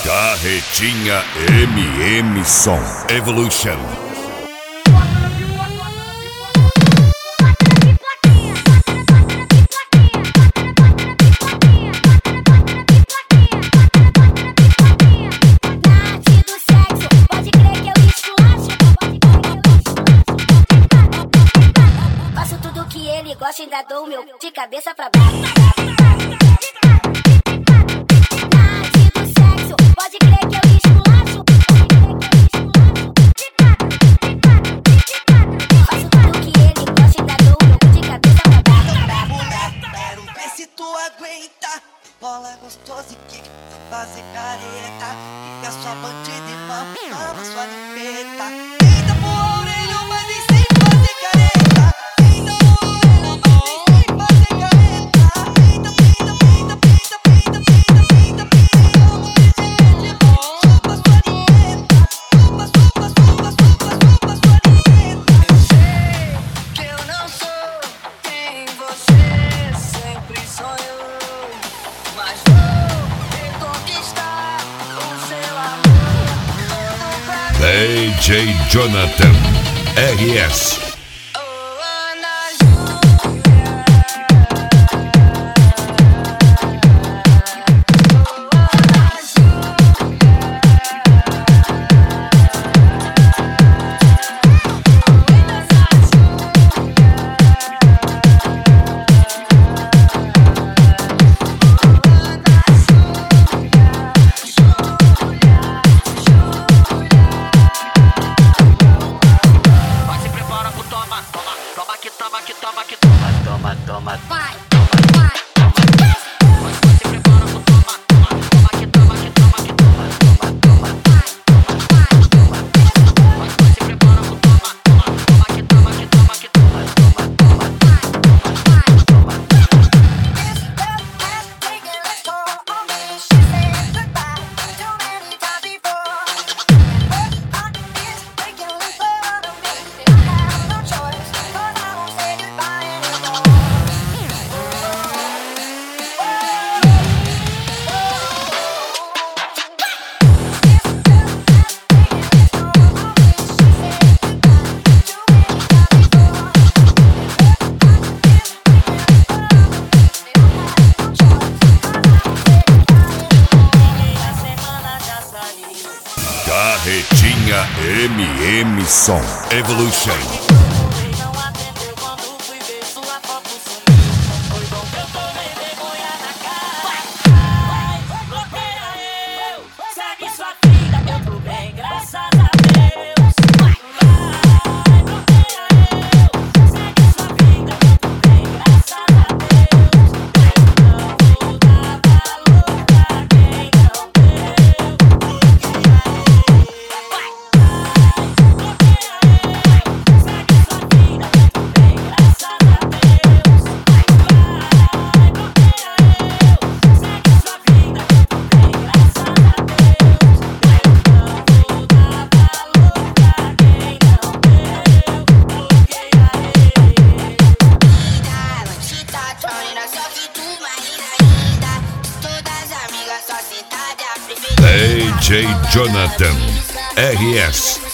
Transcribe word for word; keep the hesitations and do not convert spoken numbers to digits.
Carretinha M M Som Evolution. Faço tudo que ele gosta, ainda dou o meu de cabeça pra baixo. Bola gostosa e que fazer careta. E a sua bandida irmã ama sua limpeta. Ainda boa orelha, mas nem sem fazer careta. Ainda boa orelha, mas nem sem fazer careta. Ainda, ainda, ainda, ainda, ainda, ainda, ainda, ainda. Amo desse jeito, chupa sua limpeta. Chupa, chupa, chupa, chupa, chupa sua limpeta. Eu sei que eu não sou quem você sempre sonhou. Mas vou reconquistar o seu amor. D J Jonathan R S. Toma, que toma, que toma, toma, toma, vai, vai, mas você prepara pro toma, toma, toma, que toma, que toma, que toma, toma, toma, vai, toma, mas você prepara pro toma, toma, toma, que toma, que toma, que toma, toma, toma, vai, toma, Carretinha M M Som Evolution. D J Jonathan R S.